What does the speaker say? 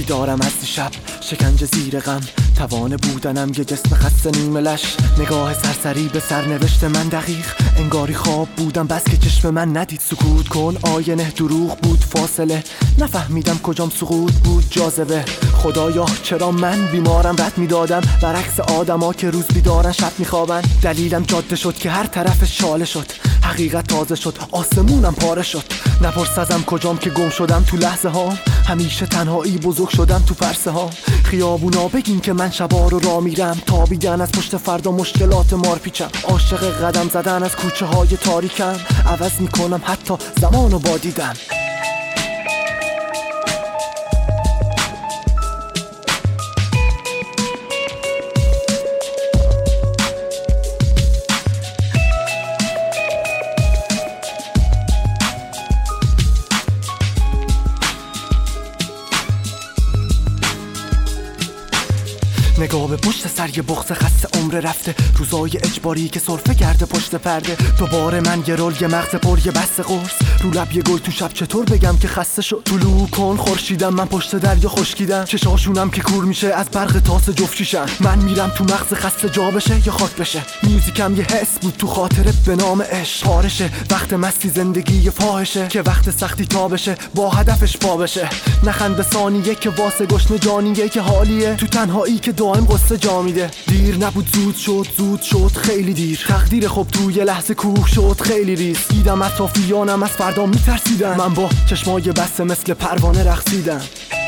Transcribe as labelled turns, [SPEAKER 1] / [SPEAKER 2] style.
[SPEAKER 1] بیدارم از شب شکنجه زیر غم، توانه بودنم یه جسم خسته نیمه لش. نگاه سرسری به سرنوشت من دقیق، انگاری خواب بودم بس که چشم من ندید. سکوت کن آینه، دروغ بود فاصله، نفهمیدم کجام سقوط بود جاذبه. خدایا چرا من بیمارم رد میدادم، برعکس آدما که روز بیدارن شب میخوابن. دلیلم جاده شد که هر طرف شاله شد، حقیقت تازه شد آسمونم پاره شد. نپرس ازم کجام که گم شدم تو لحظه ها، همیشه تنهایی بزرگ شدم تو پرسه ها. خیابونا بگین که من شبا رو راه میرم، تابیدن از پشت فردا مشکلات مارپیچم. عاشق قدم زدن از کوچه های تاریکم، عوض میکنم حتی زمانو با دیدم. نگاه به پشت سر یه بغض خسته عمر رفته، روزای اجباری که سرفه کرده پشت پرده. دوباره من یه رول، یه مغز پر، یه بسته قرص رو لب، یه گل تو شب. چطور بگم که خسته شد؟ طلوع کن خورشیدم، من پشت دریا خشکیدم. چشاشونم که کور میشه از برق تاس جفت شیشم. من میرم تو مغز خسته جا بشه یا خاک بشه. میوزیکم یه حس بود تو خاطره به نام عشق. پارشه وقت مستی زندگی یه فاحشه، که وقت سختی تا بشه با هدفش پا بشه. نخند به ثانیه که واسه گشنه جانیه، که حالیه تو تنهایی که دائم قصه جا میده. دیر نبود زود شد خیلی دیر. تقدیر خوب تو یه لحظه کوه شد خیلی ریز. دیدم اطرافیانم از فردا میترسیدن، من با چشمای بسته مثل پروانه رقصیدم.